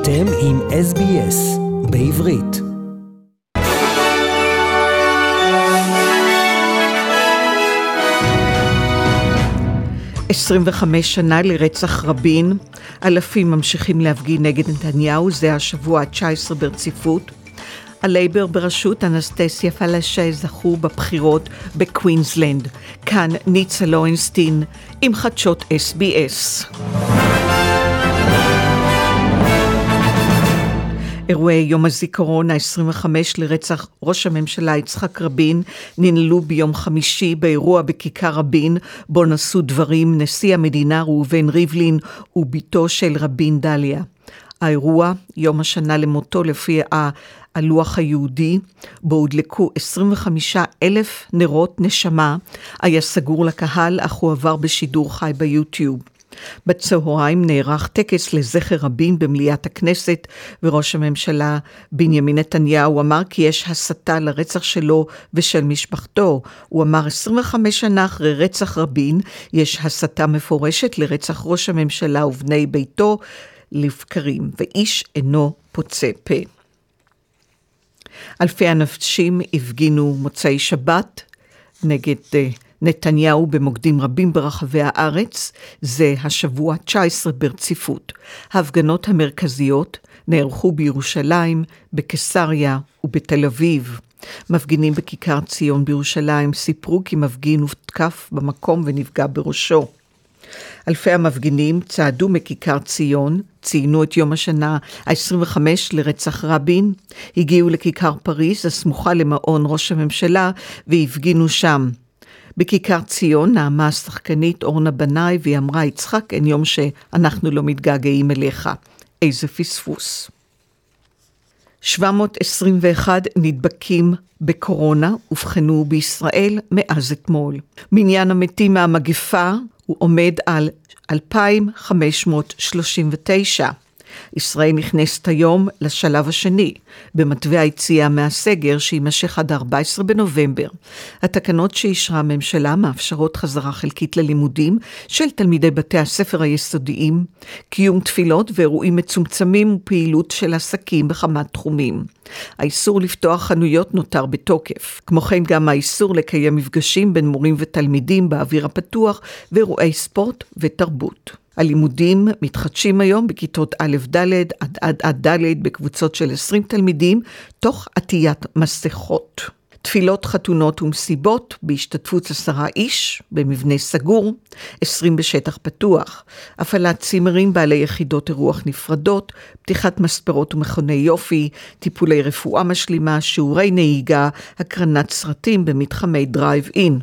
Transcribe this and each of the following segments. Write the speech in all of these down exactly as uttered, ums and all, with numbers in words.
אתם עם אס בי אס בעברית. עשרים וחמש שנה לרצח רבין, אלפים ממשיכים להפגין נגד נתניהו, זה השבוע ה-תשע עשרה ברציפות. הלייבר בראשות אנסטסיה פלשה זכו בבחירות בקווינסלנד. כאן ניצה לוינסטין עם חדשות אס בי אס. אירועי יום הזיכרון ה-עשרים וחמש לרצח ראש הממשלה יצחק רבין ננעלו ביום חמישי באירוע בכיכר רבין, בו נשאו דברים נשיא המדינה ראובן ריבלין וביתו של רבין דליה. האירוע, יום השנה למותו לפי הלוח היהודי, בו הודלקו עשרים וחמישה אלף נרות נשמה, היה סגור לקהל, אך הוא עבר בשידור חי ביוטיוב. בצהריים נערך טקס לזכר רבין במליאת הכנסת, וראש הממשלה בנימין נתניהו אמר כי יש הסתה לרצח שלו ושל משפחתו. הוא אמר עשרים וחמש שנה אחרי רצח רבין יש הסתה מפורשת לרצח ראש הממשלה ובני ביתו לבקרים, ואיש אינו פוצה פה. אלפי אנשים הפגינו מוצאי שבת נגד נתניהו במוקדים רבים ברחבי הארץ, זה השבוע ה-תשע עשרה ברציפות. ההפגנות המרכזיות נערכו בירושלים, בקיסריה ובתל אביב. מפגינים בכיכר ציון בירושלים סיפרו כי מפגין הותקף במקום ונפגע בראשו. אלפי המפגינים צעדו מכיכר ציון, ציינו את יום השנה ה-עשרים וחמש לרצח רבין, הגיעו לכיכר פריז הסמוכה למעון ראש הממשלה והפגינו שם. בכיכר ציון נעמה השחקנית אורנה בנאי והיא אמרה, יצחק, אין יום שאנחנו לא מתגעגעים אליך. איזה פספוס. שבע מאות עשרים ואחד נדבקים בקורונה ובחנו בישראל מאז אתמול. מניין המתים מהמגפה הוא עומד על אלפיים חמש מאות שלושים ותשע. ישראל נכנסת היום לשלב השני, במתווה היציאה מהסגר שימשך עד ארבעה עשר בנובמבר. התקנות שאישרה הממשלה מאפשרות חזרה חלקית ללימודים של תלמידי בתי הספר היסודיים, קיום תפילות ואירועים מצומצמים ופעילות של עסקים בכמה תחומים. האיסור לפתוח חנויות נותר בתוקף. כמו כן גם האיסור לקיים מפגשים בין מורים ותלמידים באוויר הפתוח ואירועי ספורט ותרבות. הלימודים מתחדשים היום בכיתות א' ד' עד עד עד ד' בקבוצות של עשרים תלמידים, תוך עטיית מסכות. תפילות, חתונות ומסיבות בהשתתפות עשרה איש במבנה סגור, עשרים בשטח פתוח. הפעלת צימרים בעלי יחידות אירוח נפרדות, פתיחת מספרות ומכוני יופי, טיפולי רפואה משלימה, שיעורי נהיגה, הקרנת סרטים במתחמי דרייב אין.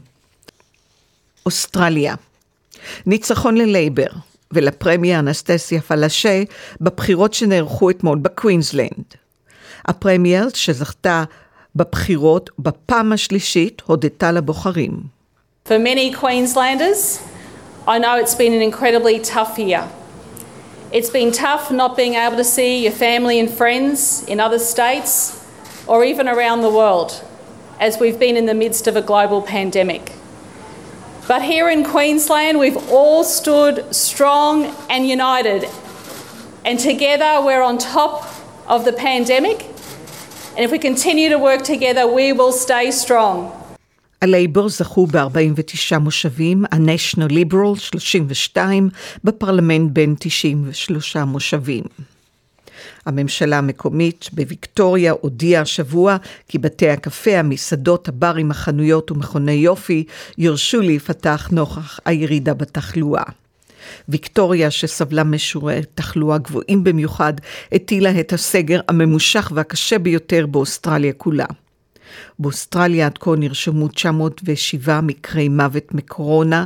אוסטרליה. ניצחון ללייבר ולפרמיה אנסטסיה פלשה בבחירות שנערכו אתמול בקווינסלנד. הפרמיה שזכתה בבחירות בפעם השלישית הודתה לבוחרים. For many Queenslanders, I know it's been an incredibly tough year. It's been tough not being able to see your family and friends in other states or even around the world, as we've been in the midst of a global pandemic. But here in Queensland, we've all stood strong and united. And together we're on top of the pandemic. And if we continue to work together, we will stay strong. הלייבור זכו ב-ארבעים ותשעה מושבים, ה-National Liberal שלושים ושתיים, בפרלמנט בין תשעים ושלושה מושבים. הממשלה המקומית בוויקטוריה הודיעה השבוע כי בתי הקפה, המסעדות, הברים, החנויות ומכוני יופי ירשו להיפתח נוכח הירידה בתחלואה. ויקטוריה שסבלה משיעורי תחלואה גבוהים במיוחד, הטילה את הסגר הממושך והקשה ביותר באוסטרליה כולה. באוסטרליה עד כה נרשמו תשע מאות ושבעה מקרי מוות מקורונה,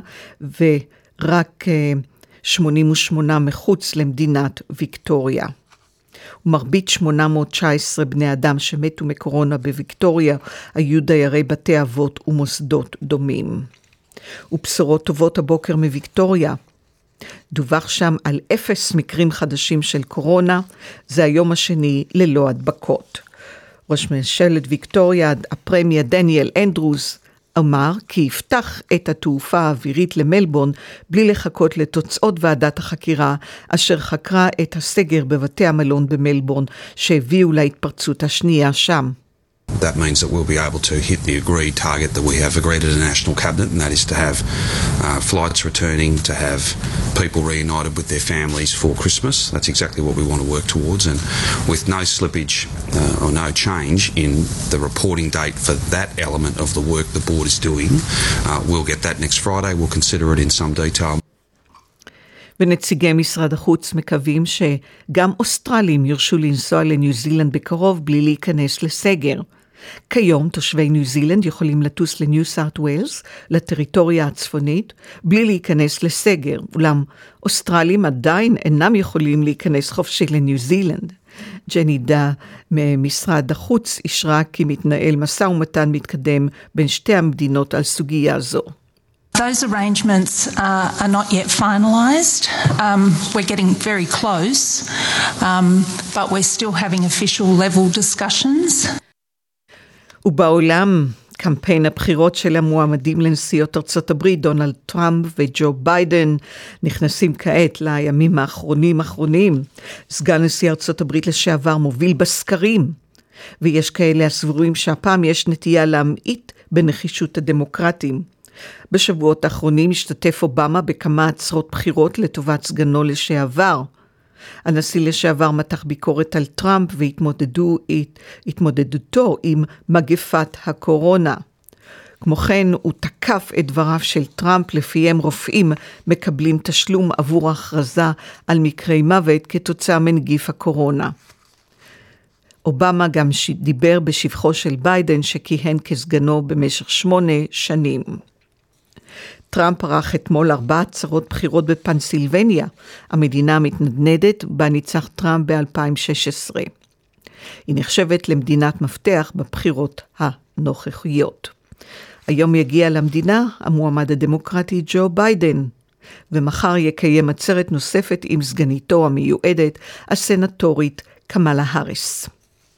ורק שמונים ושמונה מחוץ למדינת ויקטוריה. ומרבית שמונה מאות תשע עשרה בני אדם שמתו מקורונה בוויקטוריה היו דיירי בתי אבות ומוסדות דומים. ובשורות טובות הבוקר מוויקטוריה. דווח שם על אפס מקרים חדשים של קורונה, זה היום השני ללא הדבקות. ראש ממשלת ויקטוריה, הפרמיה דניאל אנדרוס, אמר כי יפתח את התעופה האווירית למלבורן בלי לחכות לתוצאות ועדת החקירה אשר חקרה את הסגר בבתי המלון במלבורן שהביאו להתפרצות השנייה שם. That means that we'll be able to hit the agreed target that we have agreed at a national cabinet, and that is to have uh, flights returning, to have people reunited with their families for Christmas. That's exactly what we want to work towards, and with no slippage uh, or no change in the reporting date for that element of the work the board is doing, uh, we'll get that next Friday. We'll consider it in some detail. ונציגי משרד החוץ מקווים שגם אוסטרלים ירשו לנסוע לניו זילנד בקרוב בלי להיכנס לסגר. כיום תושבי ניו זילנד יכולים לטוס לניו סאות' ווילס, לטריטוריה הצפונית, בלי להיכנס לסגר, אולם אוסטרלים עדיין אינם יכולים להיכנס חופשי לניו זילנד. ג'ני דה ממשרד החוץ אישרה כי מתנהל משא ומתן מתקדם בין שתי המדינות על סוגיה זו. Those arrangements are, are not yet finalised. Um, we're getting very close, um, but we're still having official level discussions. ובעולם, קמפיין הבחירות של המועמדים לנשיאות ארצות הברית, דונלד טראמפ וג'ו ביידן, נכנסים כעת לימים האחרונים אחרונים. סגן נשיא ארצות הברית לשעבר מוביל בסקרים, ויש כאלה הסבורים שהפעם יש נטייה להמעיט בנחישות הדמוקרטים. בשבועות האחרונים השתתף אובמה בכמה עצרות בחירות לטובת סגנו לשעבר. הנשיא לשעבר מתח ביקורת על טראמפ והתמודדותו עם מגפת הקורונה. כמו כן הוא תקף את דבריו של טראמפ לפיהם רופאים מקבלים תשלום עבור הכרזה על מקרי מוות כתוצאה מנגיף הקורונה. אובמה גם דיבר בשבחו של ביידן שכיהן כסגנו במשך שמונה שנים. טראמפ ערך אתמול ארבע עצרות בחירות בפנסילבניה, המדינה המתנדנדת בה ניצח טראמפ ב-אלפיים ושש עשרה. היא נחשבת למדינת מפתח בבחירות הנוכחיות. היום יגיע למדינה המועמד הדמוקרטי ג'ו ביידן, ומחר יקיים עצרת נוספת עם סגניתו המיועדת, הסנטורית קמאלה האריס.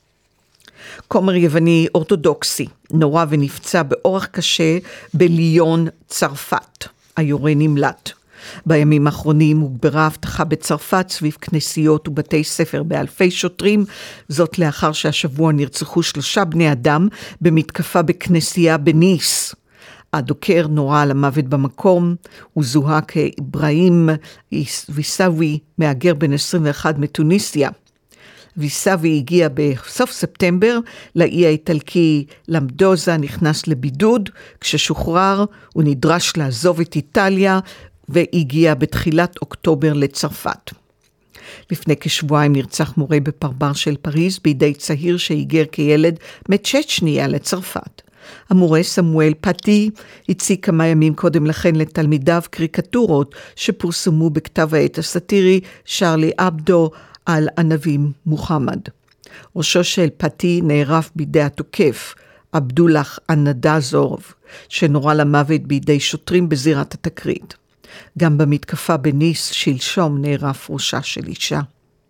כומר יווני אורתודוקסי נורא ונפצע באורח קשה בליון צרפת. היורה נמלט. בימים האחרונים הוגברה הבטחה בצרפת סביב כנסיות ובתי ספר באלפי שוטרים, זאת לאחר שהשבוע נרצחו שלושה בני אדם במתקפה בכנסייה בניס. הדוקר נורא על המוות במקום, הוא זוהה כאיברהים ויסאווי, מהגר בן עשרים ואחת מתוניסיה. ויסאווי הגיע בסוף ספטמבר לאי האיטלקי למדוזה, נכנס לבידוד, כששוחרר הוא נדרש לעזוב את איטליה והגיע בתחילת אוקטובר לצרפת. לפני כשבועיים נרצח מורה בפרבר של פריז בידי צעיר שהיגר כילד מצ'צ'ניה לצרפת. המורה סמואל פאטי הציג כמה ימים קודם לכן לתלמידיו קריקטורות שפורסמו בכתב העת הסאטירי שרלי אבדו על הנביא מוחמד. ראשו של פאטי נערף בידי התוקף, עבדולח אנדזורוב, שנורא למוות בידי שוטרים בזירת התקרית. גם במתקפה בניס שלשום נערף ראשה של אישה.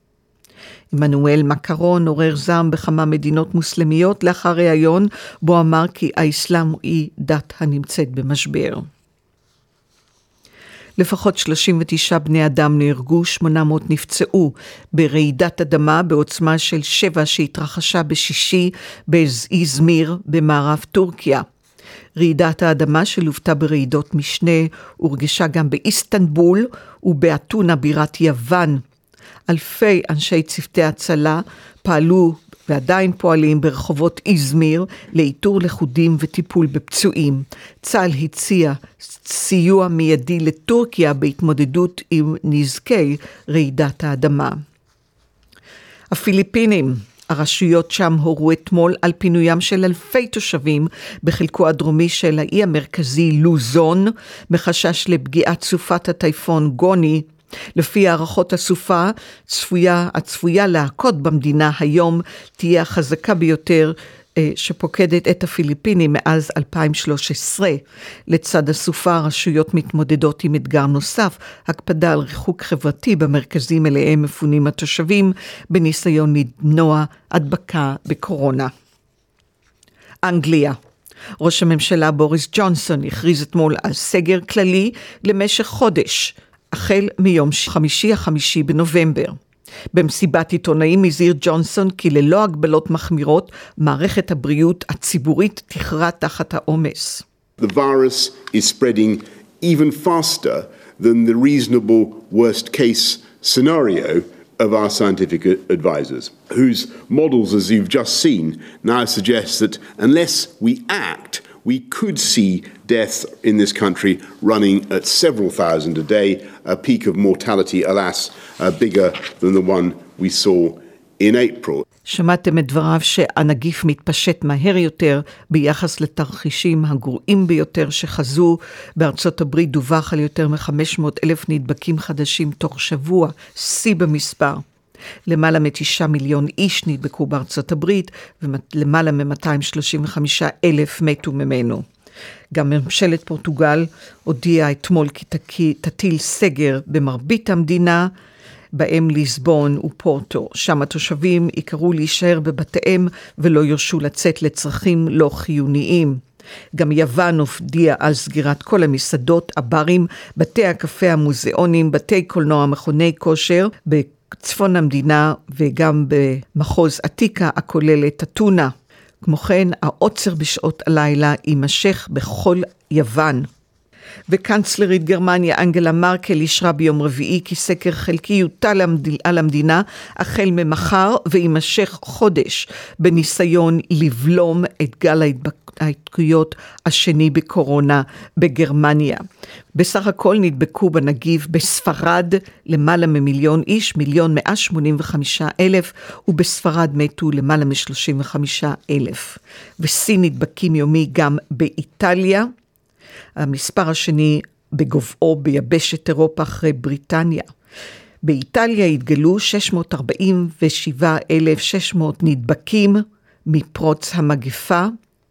עמנואל מקרון עורר זעם בכמה מדינות מוסלמיות לאחר ראיון בו אמר כי האסלאם היא דת הנמצאת במשבר. לפחות שלושים ותשעה בני אדם נהרגו, שמונה מאות נפצעו ברעידת אדמה בעוצמה של שבע שהתרחשה בשישי באיזמיר במערב טורקיה. רעידת האדמה שלוותה ברעידות משנה הורגשה גם באיסטנבול ובאתונה בירת יוון. אלפי אנשי צוותי הצלה פעלו ועדיין פועלים ברחובות איזמיר לאיתור לכודים וטיפול בפצועים. צה"ל הציע סיוע מיידי לטורקיה בהתמודדות עם נזקי רעידת האדמה. הפיליפינים, הרשויות שם הורו אתמול על פינוים של אלפי תושבים בחלקו הדרומי של האי המרכזי לוזון, מחשש לפגיעת סופת הטייפון גוני. לפי הערכות הסופה, צפויה, הצפויה להכות במדינה היום תהיה החזקה ביותר אה, שפוקדת את הפיליפינים מאז אלפיים ושלוש עשרה. לצד הסופה, הרשויות מתמודדות עם אתגר נוסף, הקפדה על ריחוק חברתי במרכזים אליהם מפונים התושבים, בניסיון למנוע הדבקה בקורונה. אנגליה. ראש הממשלה בוריס ג'ונסון הכריז אתמול על סגר כללי למשך חודש, החל מיום חמישי החמישי בנובמבר. במסיבת עיתונאים הזהיר ג'ונסון כי ללא הגבלות מחמירות, מערכת הבריאות הציבורית תכרע תחת העומס. The virus is spreading even faster than the reasonable worst case scenario of our scientific advisors, whose models, as you've just seen, now suggest that unless we act, we could see deaths in this country running at several thousand a day, a peak of mortality, alas, uh, bigger than the one we saw in April. שמעתם את דבריו שהנגיף מתפשט מהר יותר ביחס לתרחישים הגרועים ביותר שחזו. בארצות הברית דווח על יותר מ-חמש מאות אלף נדבקים חדשים תוך שבוע, שיא במספר. למעלה מתשעה מיליון איש נדבקו בארצות הברית, ולמעלה מ-מאתיים שלושים וחמישה אלף מתו ממנו. גם ממשלת פורטוגל הודיעה אתמול כי תטיל סגר במרבית המדינה, בהם ליסבון ופורטו. שם התושבים יקראו להישאר בבתיהם ולא יורשו לצאת לצרכים לא חיוניים. גם יוון הודיעה על סגירת כל המסעדות, הברים, בתי הקפה, המוזיאונים, בתי קולנוע, מכוני כושר, בצפון המדינה וגם במחוז עתיקה הכולל את אתונה. כמו כן, העוצר בשעות הלילה יימשך בכל יוון. וקנצלרית גרמניה אנגלה מרקל אישרה ביום רביעי כי סקר חלקי יוטל על המדינה החל ממחר ויימשך חודש בניסיון לבלום את גל ההתפרצויות השני בקורונה בגרמניה. בסך הכל נדבקו בנגיף בספרד למעלה ממיליון איש, מיליון מאה שמונים וחמישה אלף, ובספרד מתו למעלה משלושים וחמישה אלף. וסין נדבקים יומי גם באיטליה, המספר השני בגובהו ביבשת אירופה אחרי בריטניה. באיטליה התגלו שש מאות ארבעים ושבעה אלף ושש מאות נדבקים מפרוץ המגפה,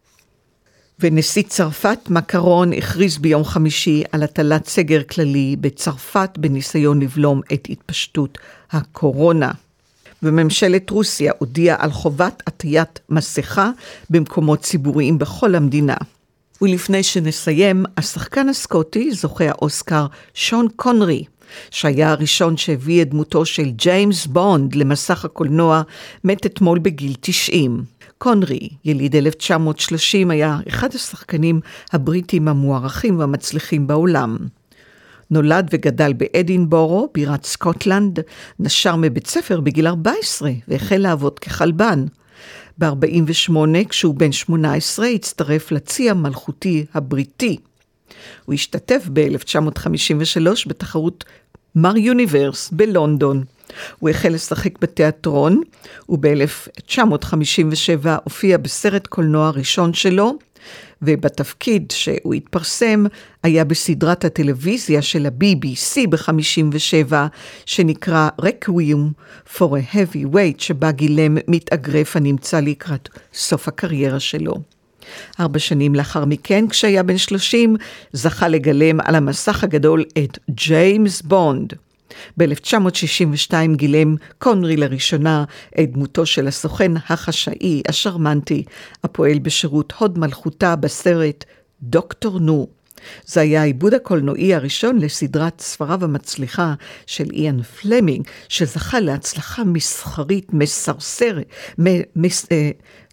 ונשיא צרפת מקרון הכריז ביום חמישי על הטלת סגר כללי בצרפת בניסיון לבלום את התפשטות הקורונה. וממשלת רוסיה הודיעה על חובת עטיית מסכה במקומות ציבוריים בכל המדינה. ולפני שנסיים, השחקן הסקוטי, זוכה האוסקר שון קונרי, שהיה הראשון שהביא את דמותו של ג'יימס בונד למסך הקולנוע, מת אתמול בגיל תשעים. קונרי, יליד אלף תשע מאות שלושים, היה אחד השחקנים הבריטים המוערכים והמצליחים בעולם. נולד וגדל באדינבורו, בירת סקוטלנד, נשר מבית ספר בגיל ארבע עשרה והחל לעבוד כחלבן. ב-ארבעים ושמונה, כשהוא בן שמונה עשרה, הצטרף לצי המלכותי הבריטי. הוא השתתף ב-אלף תשע מאות חמישים ושלוש בתחרות מר יוניברס בלונדון. הוא החל לשחק בתיאטרון, וב-אלף תשע מאות חמישים ושבע הופיע בסרט קולנוע הראשון שלו, ובתפקיד שהוא התפרסם היה בסדרת הטלוויזיה של ה-בי בי סי ב-חמישים ושבע, שנקרא Requiem for a Heavyweight, שבה גילם מתאגרף הנמצא לקראת סוף הקריירה שלו. ארבע שנים לאחר מכן, כשהיה בן שלושים, זכה לגלם על המסך הגדול את ג'יימס בונד. ב-אלף תשע מאות שישים ושתיים גילם קונרי לראשונה את דמותו של הסוכן החשאי, השרמנטי, הפועל בשירות הוד מלכותה בסרט דוקטור נו. זה היה העיבוד הקולנועי הראשון לסדרת ספריו המצליחה של איאן פלמינג, שזכה להצלחה מסחרית מסרסרת, מס, אה,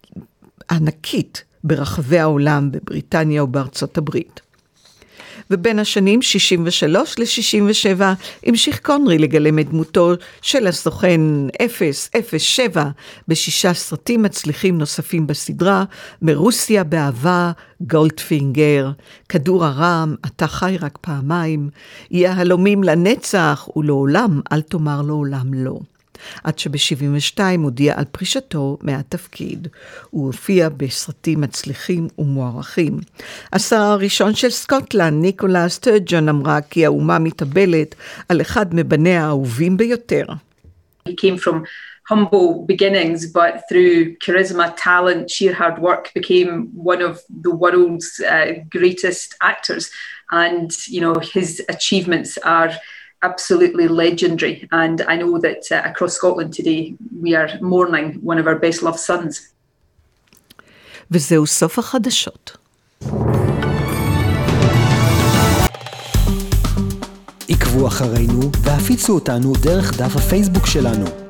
ענקית ברחבי העולם, בבריטניה ובארצות הברית. ובין השנים שישים ושלוש ל-שישים ושבע המשיך קונרי לגלם את דמותו של הסוכן אפס אפס שבע בשישה סרטים מצליחים נוספים בסדרה, מרוסיה באהבה, גולדפינגר, כדור הרם, אתה חי רק פעמיים, יהלומים לנצח ולעולם אל תאמר לעולם לא. עד שב-שבעים ושתיים הודיע על פרישתו מהתפקיד. הוא הופיע בסרטים מצליחים ומוערכים. השר הראשון של סקוטלנד, ניקולה סטרג'ון, אמרה כי האומה מתאבלת על אחד מבניה האהובים ביותר. He came from humble beginnings, but through charisma, talent, sheer hard work, became one of the world's uh, greatest actors. And, you know, his achievements are absolutely legendary, and I know that uh, across Scotland today we are mourning one of our best loved sons. וזהו סוף החדשות. עקבו אחרינו והפיצו אותנו דרך דף הפייסבוק שלנו.